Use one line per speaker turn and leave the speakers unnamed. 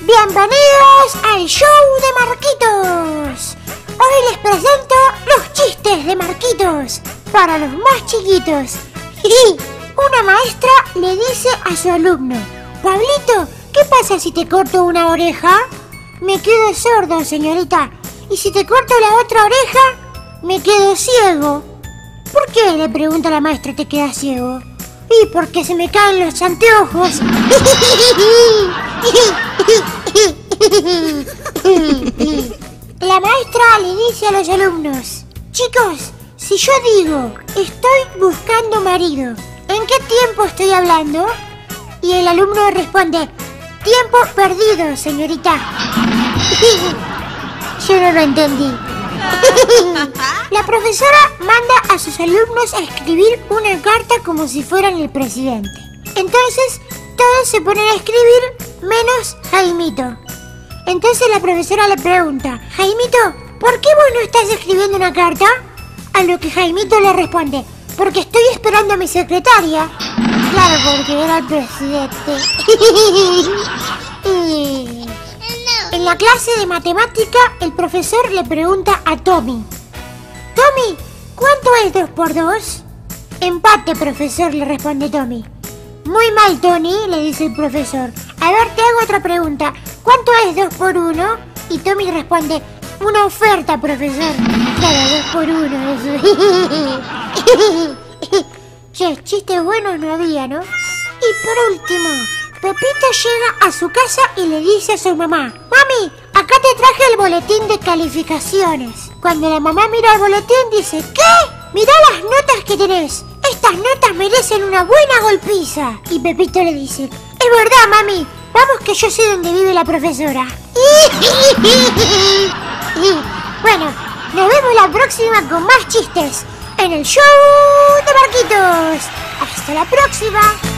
Bienvenidos al show de Marquitos. Hoy les presento los chistes de Marquitos para los más chiquitos. Una maestra le dice a su alumno: Pablito, ¿qué pasa si te corto una oreja? Me quedo sordo, señorita. ¿Y si te corto la otra oreja? Me quedo ciego. ¿Por qué? Le pregunta la maestra, ¿te quedas ciego? Y porque se me caen los anteojos. La maestra le dice a los alumnos: chicos, si yo digo estoy buscando marido, ¿en qué tiempo estoy hablando? Y el alumno responde: tiempo perdido, señorita. Yo no lo entendí. La profesora manda a sus alumnos a escribir una carta como si fueran el presidente. Entonces todos se ponen a escribir menos Jaimito. Entonces la profesora le pregunta: Jaimito, ¿por qué vos no estás escribiendo una carta? A lo que Jaimito le responde: porque estoy esperando a mi secretaria. Claro, porque era el presidente. En la clase de matemática, el profesor le pregunta a Tommy: Tommy, ¿cuánto es 2 por 2? Empate, profesor, le responde Tommy. Muy mal, Tony, le dice el profesor. A ver, te hago otra pregunta. ¿Cuánto es 2 por 1? Y Tommy responde: una oferta, profesor. Claro, 2 por 1. Che, chistes buenos no había, ¿no? Y por último, Pepito llega a su casa y le dice a su mamá: mami, acá te traje el boletín de calificaciones. Cuando la mamá mira el boletín dice: ¿qué? Mirá las notas que tenés. Estas notas merecen una buena golpiza. Y Pepito le dice: es verdad, mami. Vamos que yo sé dónde vive la profesora. Bueno, nos vemos la próxima con más chistes en el show de Marquitos. Hasta la próxima.